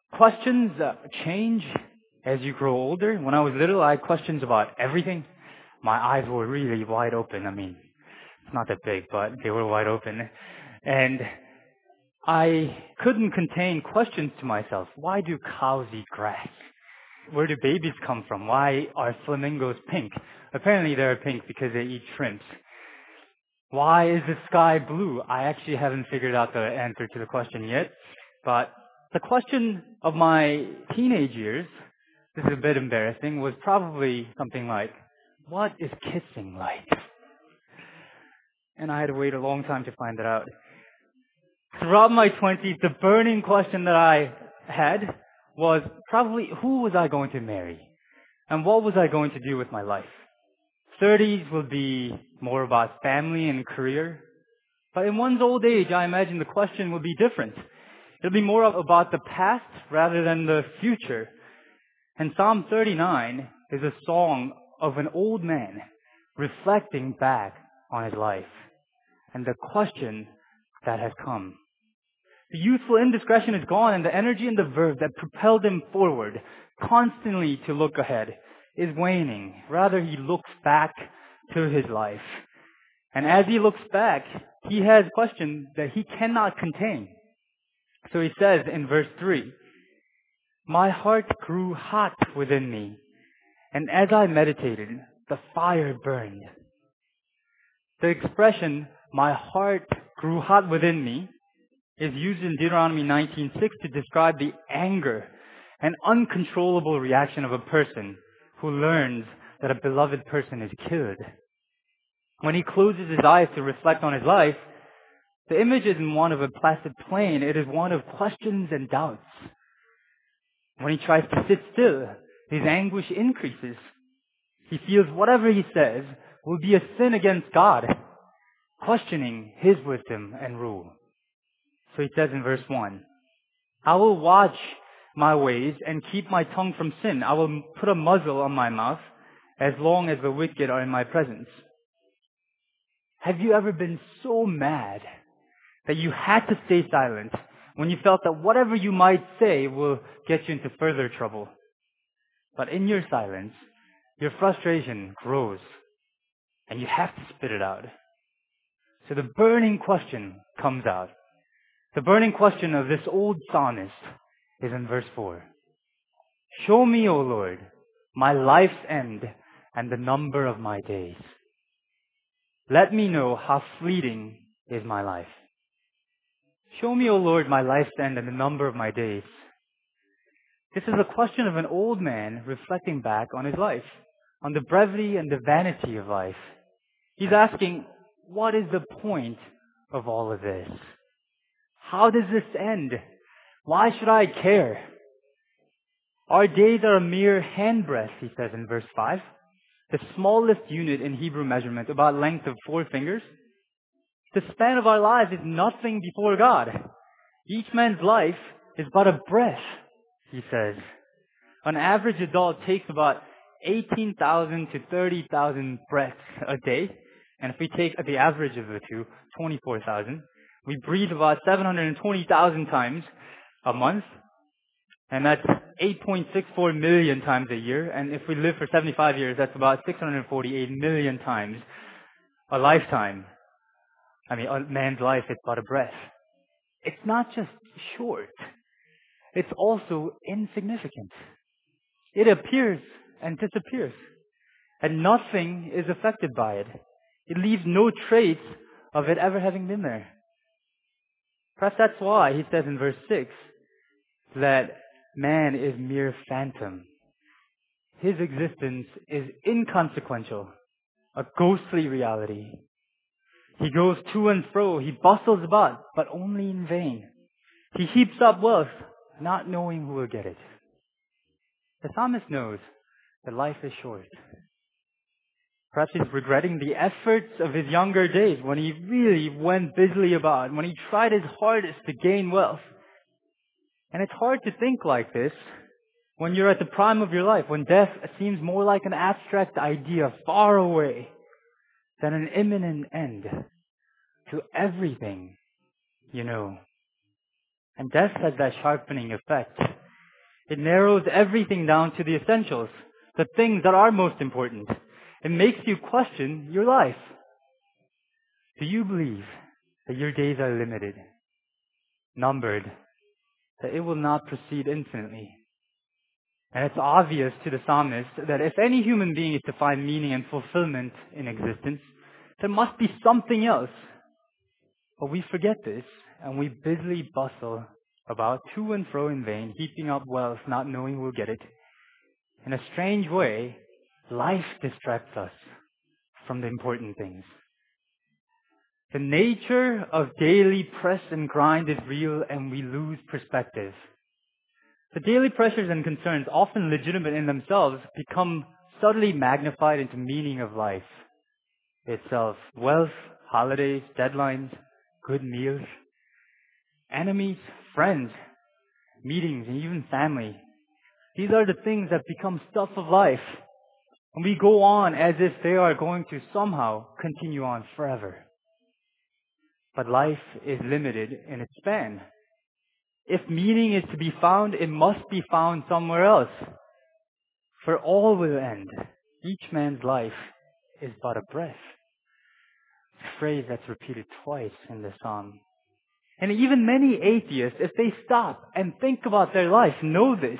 Questions change as you grow older. When I was little, I had questions about everything. My eyes were really wide open. I mean, it's not that big, but they were wide open. And I couldn't contain questions to myself. Why do cows eat grass? Where do babies come from? Why are flamingos pink? Apparently they're pink because they eat shrimps. Why is the sky blue? I actually haven't figured out the answer to the question yet. But the question of my teenage years, this is a bit embarrassing, was probably something like, what is kissing like? And I had to wait a long time to find that out. Throughout my 20s, the burning question that I had was probably who was I going to marry? And what was I going to do with my life? 30s will be more about family and career. But in one's old age, I imagine the question will be different. It'll be more about the past rather than the future. And Psalm 39 is a song of an old man reflecting back on his life and the question that has come. The youthful indiscretion is gone, and the energy and the verve that propelled him forward constantly to look ahead is waning. Rather, he looks back to his life. And as he looks back, he has questions that he cannot contain. So he says in verse 3, my heart grew hot within me, and as I meditated, the fire burned. The expression, my heart grew hot within me, is used in Deuteronomy 19:6 to describe the anger and uncontrollable reaction of a person who learns that a beloved person is killed. When he closes his eyes to reflect on his life, the image isn't one of a placid plain, it is one of questions and doubts. When he tries to sit still, his anguish increases. He feels whatever he says will be a sin against God, questioning his wisdom and rule. So he says in verse 1, I will watch my ways and keep my tongue from sin. I will put a muzzle on my mouth as long as the wicked are in my presence. Have you ever been so mad that you had to stay silent when you felt that whatever you might say will get you into further trouble? But in your silence, your frustration grows and you have to spit it out. So the burning question comes out. The burning question of this old psalmist is in verse 4. Show me, O Lord, my life's end and the number of my days. Let me know how fleeting is my life. Show me, O Lord, my life's end and the number of my days. This is a question of an old man reflecting back on his life, on the brevity and the vanity of life. He's asking, what is the point of all of this? How does this end? Why should I care? Our days are a mere handbreadth, he says in verse 5. The smallest unit in Hebrew measurement, about length of 4 fingers. The span of our lives is nothing before God. Each man's life is but a breath, he says. An average adult takes about 18,000 to 30,000 breaths a day. And if we take the average of the two, 24,000, we breathe about 720,000 times a month. And that's 8.64 million times a year. And if we live for 75 years, that's about 648 million times a lifetime. I mean, a man's life is but a breath. It's not just short. It's also insignificant. It appears and disappears. And nothing is affected by it. It leaves no trace of it ever having been there. Perhaps that's why he says in verse 6 that man is mere phantom. His existence is inconsequential, a ghostly reality. He goes to and fro, he bustles about, but only in vain. He heaps up wealth, not knowing who will get it. The psalmist knows that life is short. Perhaps he's regretting the efforts of his younger days when he really went busily about, when he tried his hardest to gain wealth. And it's hard to think like this when you're at the prime of your life, when death seems more like an abstract idea far away than an imminent end to everything you know. And death has that sharpening effect. It narrows everything down to the essentials, the things that are most important. It makes you question your life. Do you believe that your days are limited, numbered, that it will not proceed infinitely? And it's obvious to the psalmist that if any human being is to find meaning and fulfillment in existence, there must be something else. But we forget this, and we busily bustle about to and fro in vain, heaping up wealth, not knowing we'll get it. In a strange way, life distracts us from the important things. The nature of daily press and grind is real, and we lose perspective. The daily pressures and concerns, often legitimate in themselves, become subtly magnified into meaning of life itself. Wealth, holidays, deadlines, good meals, enemies, friends, meetings, and even family. These are the things that become stuff of life. And we go on as if they are going to somehow continue on forever. But life is limited in its span. If meaning is to be found, it must be found somewhere else. For all will end. Each man's life is but a breath. A phrase that's repeated twice in the psalm. And even many atheists, if they stop and think about their life, know this.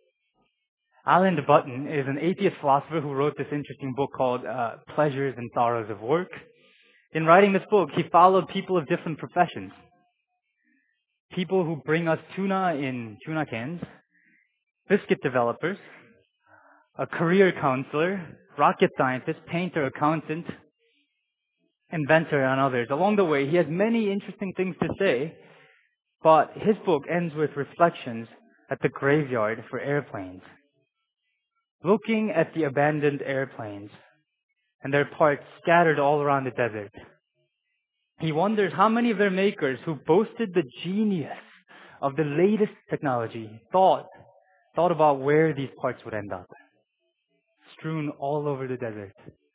Alan de Botton is an atheist philosopher who wrote this interesting book called Pleasures and Sorrows of Work. In writing this book, he followed people of different professions. People who bring us tuna in tuna cans, biscuit developers, a career counselor, rocket scientist, painter, accountant, inventor, and others. Along the way, he has many interesting things to say, but his book ends with reflections at the graveyard for airplanes. Looking at the abandoned airplanes and their parts scattered all around the desert, he wonders how many of their makers who boasted the genius of the latest technology thought about where these parts would end up, strewn all over the desert.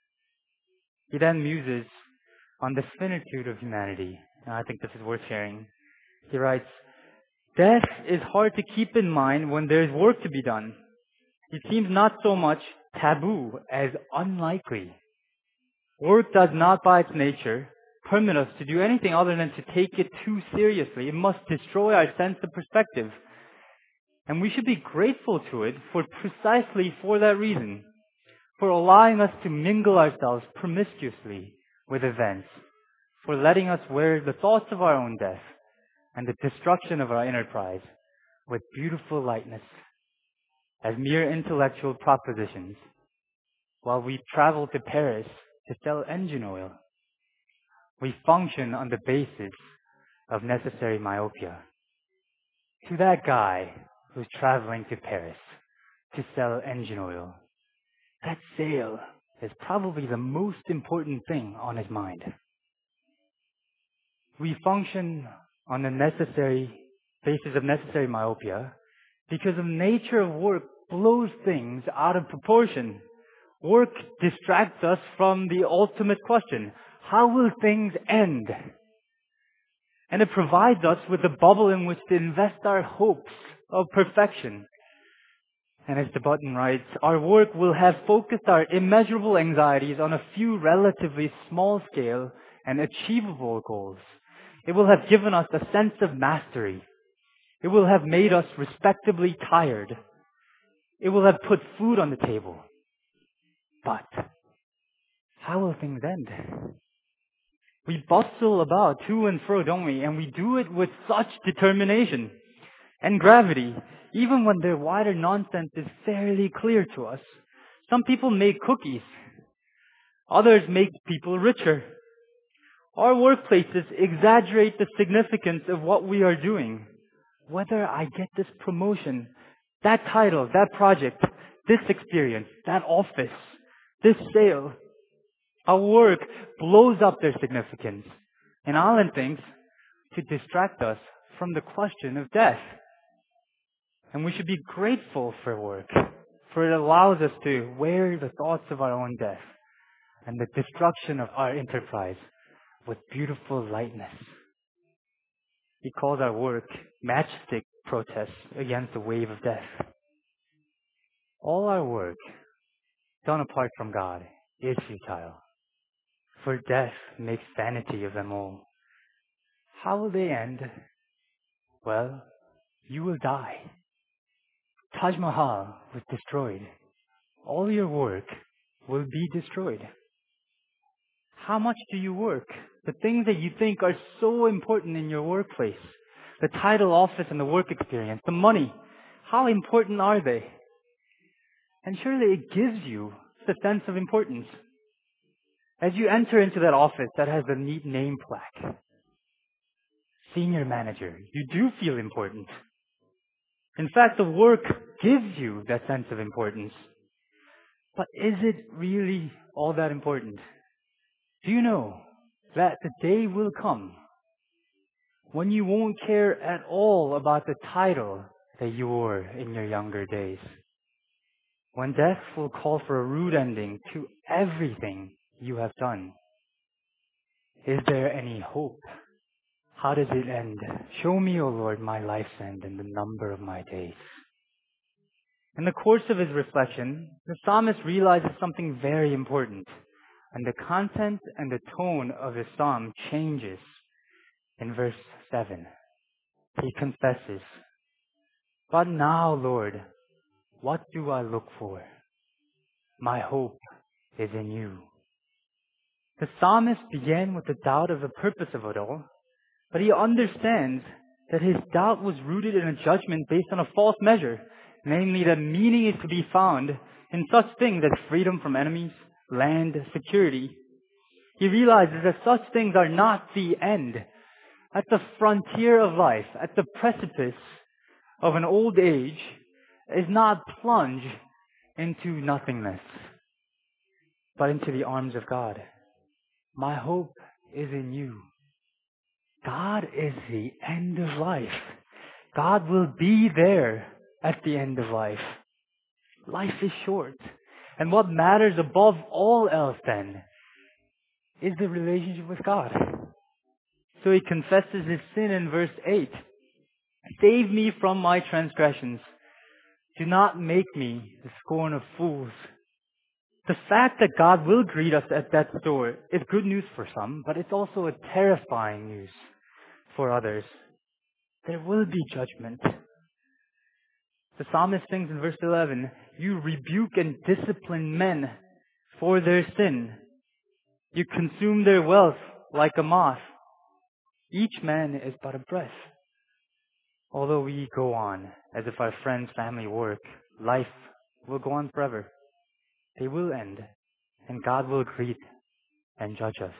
He then muses on the finitude of humanity, and I think this is worth sharing. He writes, "Death is hard to keep in mind when there is work to be done. It seems not so much taboo as unlikely. Work does not by its nature permit us to do anything other than to take it too seriously. It must destroy our sense of perspective. And we should be grateful to it for precisely for that reason, for allowing us to mingle ourselves promiscuously with events, for letting us wear the thoughts of our own death and the destruction of our enterprise with beautiful lightness as mere intellectual propositions, while we travel to Paris to sell engine oil. We function on the basis of necessary myopia." To that guy who's traveling to Paris to sell engine oil, that sale is probably the most important thing on his mind. We function on the basis of necessary myopia because the nature of work blows things out of proportion. Work distracts us from the ultimate question: how will things end? And it provides us with a bubble in which to invest our hopes of perfection. And as de Botton writes, our work will have focused our immeasurable anxieties on a few relatively small-scale and achievable goals. It will have given us a sense of mastery. It will have made us respectably tired. It will have put food on the table. But how will things end? We bustle about to and fro, don't we? And we do it with such determination and gravity, even when their wider nonsense is fairly clear to us. Some people make cookies. Others make people richer. Our workplaces exaggerate the significance of what we are doing. Whether I get this promotion, that title, that project, this experience, that office, this sale, our work blows up their significance, and Alan thinks to distract us from the question of death. And we should be grateful for work, for it allows us to wear the thoughts of our own death and the destruction of our enterprise with beautiful lightness. He calls our work matchstick protests against the wave of death. All our work done apart from God is futile, for death makes vanity of them all. How will they end? Well, you will die. Taj Mahal was destroyed. All your work will be destroyed. How much do you work? The things that you think are so important in your workplace, the title, office, and the work experience, the money, how important are they? And surely it gives you the sense of importance. As you enter into that office that has a neat name plaque, senior manager, you do feel important. In fact, the work gives you that sense of importance. But is it really all that important? Do you know that the day will come when you won't care at all about the title that you wore in your younger days? When death will call for a rude ending to everything you have done? Is there any hope? How does it end? Show me, O Lord, my life's end and the number of my days. In the course of his reflection, the psalmist realizes something very important, and the content and the tone of his psalm changes. In verse 7, he confesses, "But now, Lord, what do I look for? My hope is in you." The psalmist began with the doubt of the purpose of it all, but he understands that his doubt was rooted in a judgment based on a false measure, namely that meaning is to be found in such things as freedom from enemies, land, security. He realizes that such things are not the end. At the frontier of life, at the precipice of an old age, is not plunge into nothingness, but into the arms of God. My hope is in you. God is the end of life. God will be there at the end of life. Life is short. And what matters above all else then is the relationship with God. So he confesses his sin in verse 8. "Save me from my transgressions. Do not make me the scorn of fools." The fact that God will greet us at death's door is good news for some, but it's also a terrifying news for others. There will be judgment. The psalmist sings in verse 11, "You rebuke and discipline men for their sin. You consume their wealth like a moth. Each man is but a breath." Although we go on as if our friends, family, work, life will go on forever. They will end, and God will greet and judge us.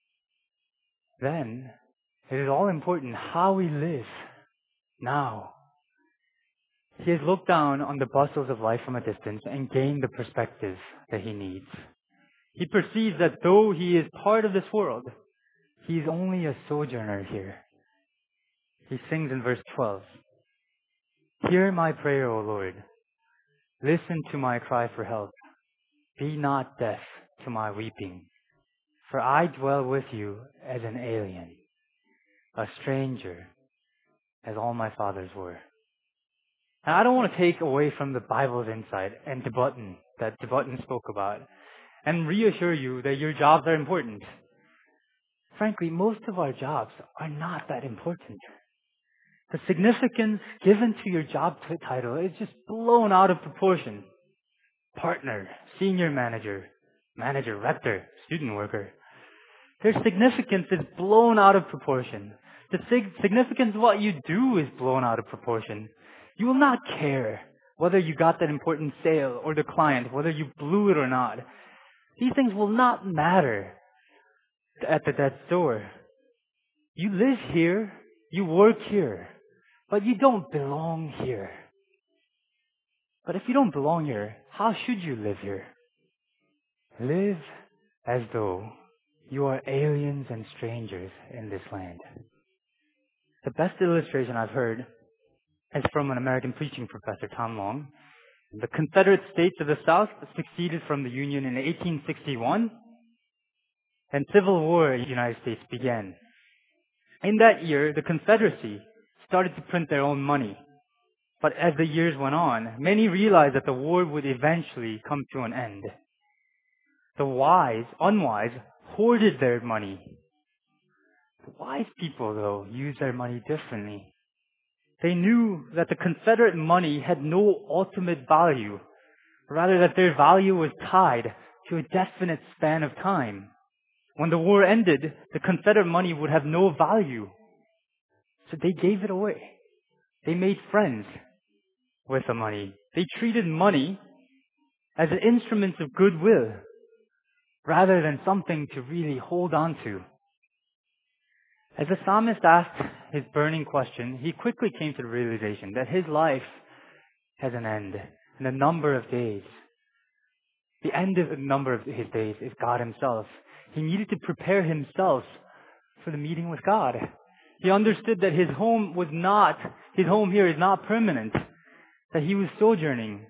Then, it is all important how we live now. He has looked down on the bustles of life from a distance and gained the perspective that he needs. He perceives that though he is part of this world, he is only a sojourner here. He sings in verse 12, "Hear my prayer, O Lord. Listen to my cry for help. Be not deaf to my weeping. For I dwell with you as an alien, a stranger, as all my fathers were." And I don't want to take away from the Bible's insight and that Tibetan spoke about, and reassure you that your jobs are important. Frankly, most of our jobs are not that important. The significance given to your job title is just blown out of proportion. Partner, senior manager, rector, student worker. Their significance is blown out of proportion. The significance of what you do is blown out of proportion. You will not care whether you got that important sale or the client, whether you blew it or not. These things will not matter at the death's door. You live here, you work here, but you don't belong here. But if you don't belong here, how should you live here? Live as though you are aliens and strangers in this land. The best illustration I've heard is from an American preaching professor, Tom Long. The Confederate States of the South seceded from the Union in 1861, and Civil War in the United States began. In that year, the Confederacy started to print their own money. But as the years went on, many realized that the war would eventually come to an end. The unwise, hoarded their money. The wise people, though, used their money differently. They knew that the Confederate money had no ultimate value, rather that their value was tied to a definite span of time. When the war ended, the Confederate money would have no value. So they gave it away. They made friends with the money. They treated money as an instrument of goodwill rather than something to really hold on to. As the psalmist asked his burning question, he quickly came to the realization that his life has an end and a number of days. The end of the number of his days is God himself. He needed to prepare himself for the meeting with God. He understood that his home here is not permanent, that he was sojourning.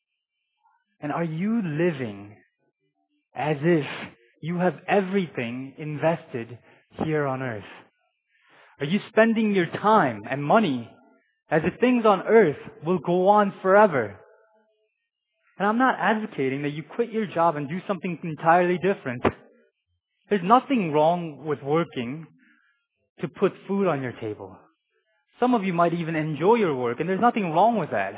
And are you living as if you have everything invested here on earth? Are you spending your time and money as if things on earth will go on forever? And I'm not advocating that you quit your job and do something entirely different. There's nothing wrong with working to put food on your table. Some of you might even enjoy your work, and there's nothing wrong with that.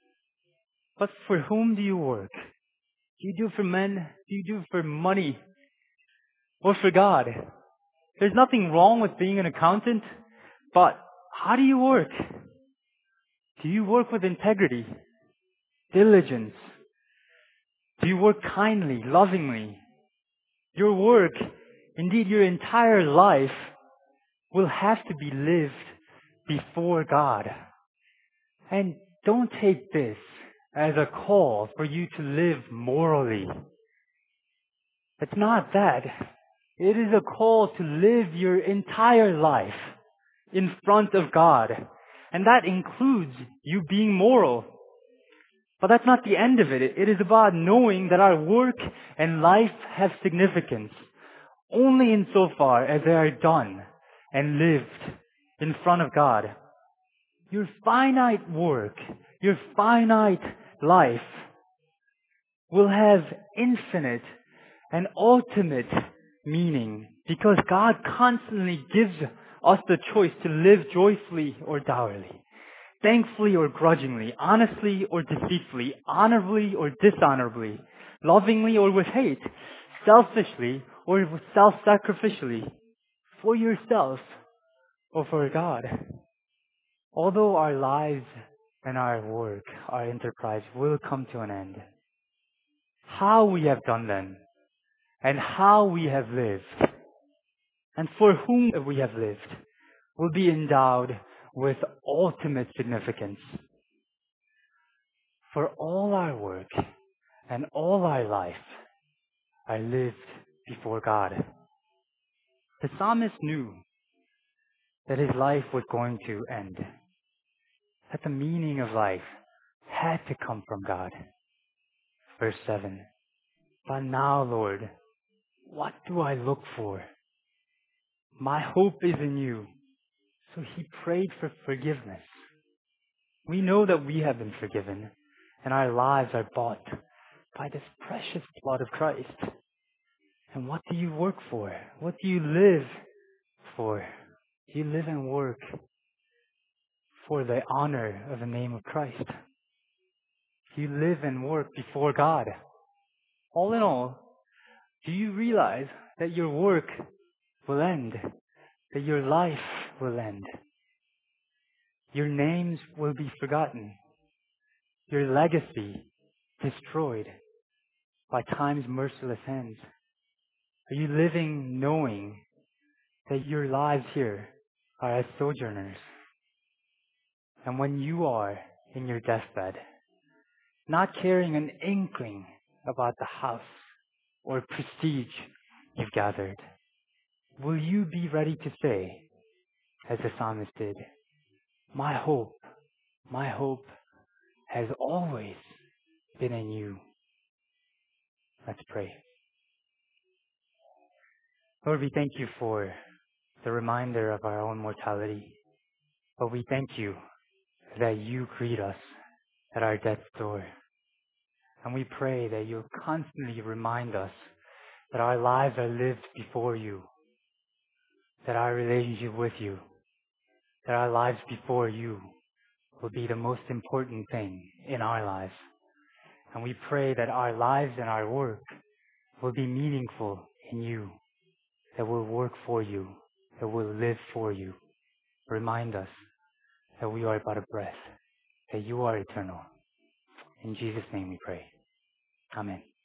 But for whom do you work? Do you do it for men? Do you do it for money? Or for God? There's nothing wrong with being an accountant, but how do you work? Do you work with integrity, diligence? Do you work kindly, lovingly? Your work, indeed your entire life, will have to be lived before God. And don't take this as a call for you to live morally. It's not that. It is a call to live your entire life in front of God. And that includes you being moral. But that's not the end of it. It is about knowing that our work and life have significance only insofar as they are done and lived in front of God. Your finite work, your finite life will have infinite and ultimate meaning because God constantly gives us the choice to live joyfully or dourly, thankfully or grudgingly, honestly or deceitfully, honorably or dishonorably, lovingly or with hate, selfishly or self-sacrificially, for yourself or for God. Although our lives and our work, our enterprise will come to an end, how we have done them and how we have lived and for whom we have lived will be endowed with ultimate significance. For all our work and all our life are lived before God. The psalmist knew that his life was going to end, that the meaning of life had to come from God. Verse 7, but now, Lord, what do I look for? My hope is in you. So he prayed for forgiveness. We know that we have been forgiven and our lives are bought by this precious blood of Christ. And what do you work for? What do you live for? Do you live and work for the honor of the name of Christ? Do you live and work before God? All in all, do you realize that your work will end? That your life will end? Your names will be forgotten. Your legacy destroyed by time's merciless hands. Are you living knowing that your lives here are as sojourners? And when you are in your deathbed, not carrying an inkling about the house or prestige you've gathered, will you be ready to say, as the psalmist did, my hope has always been in you. Let's pray. Lord, we thank you for the reminder of our own mortality. But we thank you that you greet us at our death's door. And we pray that you'll constantly remind us that our lives are lived before you, that our relationship with you, that our lives before you will be the most important thing in our lives. And we pray that our lives and our work will be meaningful in you, that will work for you, that will live for you. Remind us that we are but a breath, that you are eternal. In Jesus' name we pray. Amen.